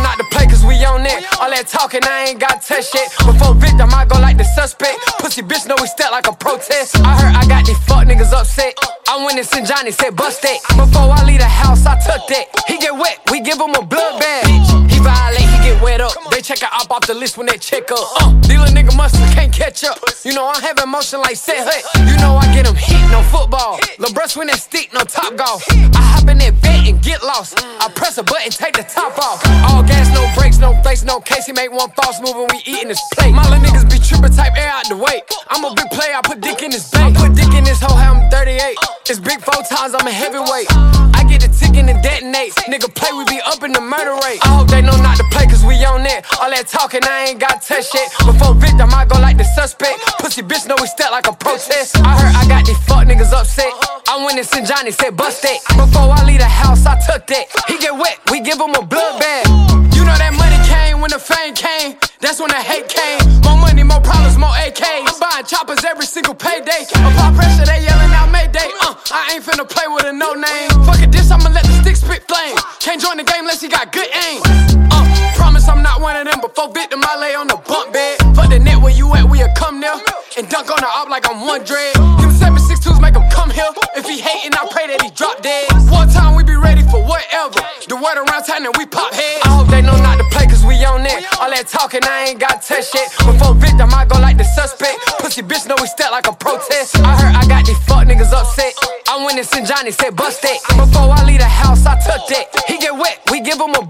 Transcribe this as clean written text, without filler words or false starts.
not to play cause we on it. All that talking, I ain't got touch shit. Before victim, I go like the suspect. Pussy bitch know we step like a protest. I heard I got these fuck niggas upset. I went to St. Johnny, said bust it. Before I leave the house, I took that. He get wet, we give him a blood bath. He violate, he get wet up. They check her off the list when they check up. Dealer nigga muscle can't catch up. You know I'm having motion like set hut. You know I get him hit, no football. LeBron swing that stick, no top golf. I hop in that vet and get lost. I press a button, take the top off. All gas, no brakes, no face, no case. He make one false move and we eatin' his plate. My little niggas be trippin', type air out the way. I'm a big player, I put dick in his bait. Put dick in this hoe, I'm 38. It's big 4 times, I'm a heavyweight. I get the tick and detonate. Nigga play, we be up in the murder rate. I hope they know not to play cause we on it. All that talking, I ain't got touch shit. Before victim, I go like the suspect. Pussy bitch know we step like a protest. I heard I got these fuck niggas upset. I went to St. Johnny, said bust it. Before I leave the house, I took that. He get wet, we give him a blood bath. You know that money came when the fame came. That's when the hate came. More money, more problems, more AKs. I'm buying choppers every single payday. Apply pressure, they yelling out Mayday. I ain't finna play with a no name. Fuck it, this, I'ma let the stick spit flame. Can't join the game unless he got good aim. Promise I'm not one of them. Before victim, I lay on the bunk bed. Fuck the net where you at, we'll come there. And dunk on the op like I'm one dread. Give him 7.62s, make him come here. If he hating, I pray that he drop dead. One time we be ready for whatever. The word around town and we pop heads. I hope they know not to play cause we on it. All that talking, I ain't got touch shit. Before victim, I go like the suspect. Pussy bitch know we step like a protest. I heard I got these fuck niggas upset. I went to St. Johnny, said bust it. Before I leave the house, I took that. He get wet, we give him a